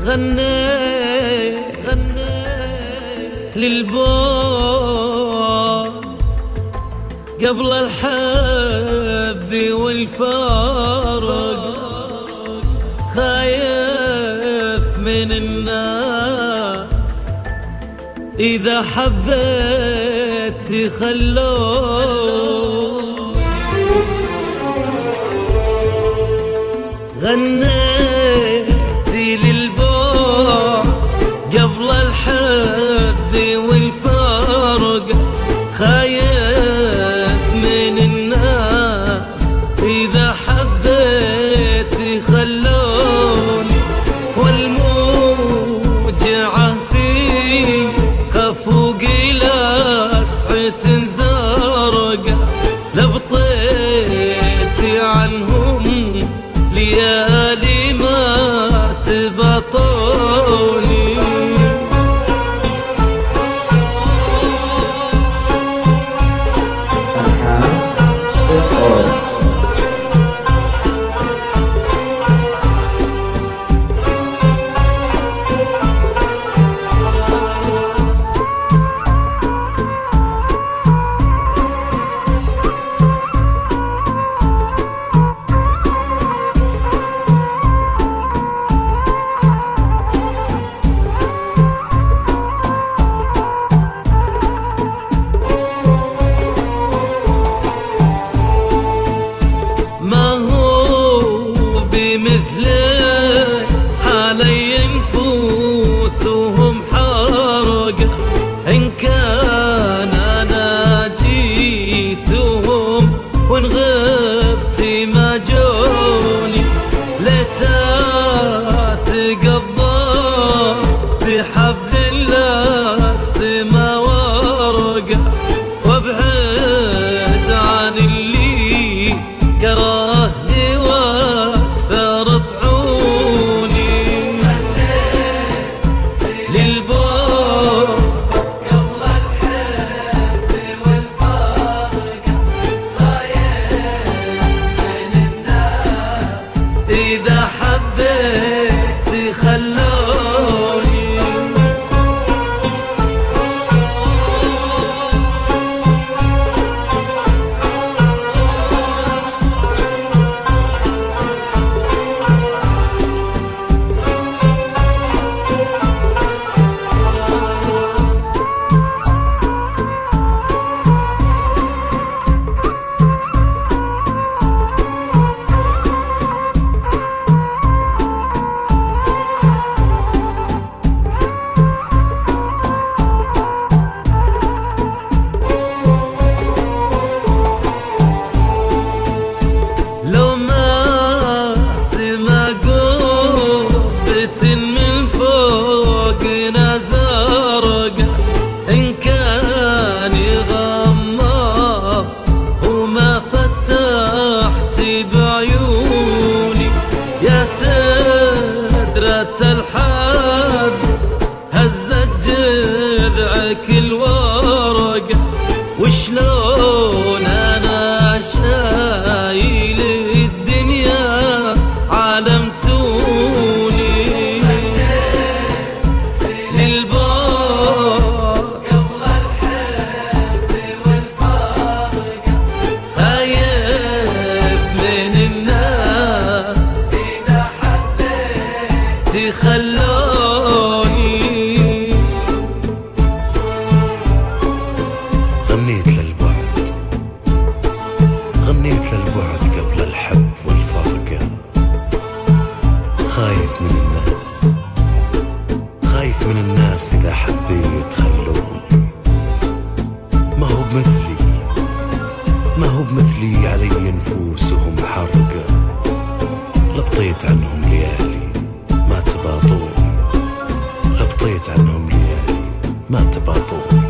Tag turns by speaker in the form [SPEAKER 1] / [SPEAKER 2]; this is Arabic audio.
[SPEAKER 1] غنيت للبعد قبل الحب والفارق، خايف من الناس إذا حبيت تخلون. غنيت للبعد قبل الحب والفارق، خايف من الناس إذا حبيت تخلون. والموجعة في خفوق لسعة زرقاء، لبطيت عنهم ليالي ما تبطوني. مثلي علي نفوسهم حرقة، إن كان أنا جيتهم وإن غبت ما جوني. ليتها تقضى بحبل الله السما ورقة، وابعد عن اللي كرهني وثرت عوني. للبعد قبل الحب والفارق، خايف من الناس إذا حبيت تخلوني. من فوقنا زرقاء، إن كان يغمض وما فتحت بعيوني. يا سدرة الحز هزت جذعك الورقة، وشلون أنا شايل الدنيا علمتوني. تخلوني.
[SPEAKER 2] غنيت للبعد قبل الحب والفرقة، خايف من الناس إذا حبيت تخلوني. ما هو بمثلي علي نفوسهم حرقة، لبطيت عنهم ليالي ما تباطوني.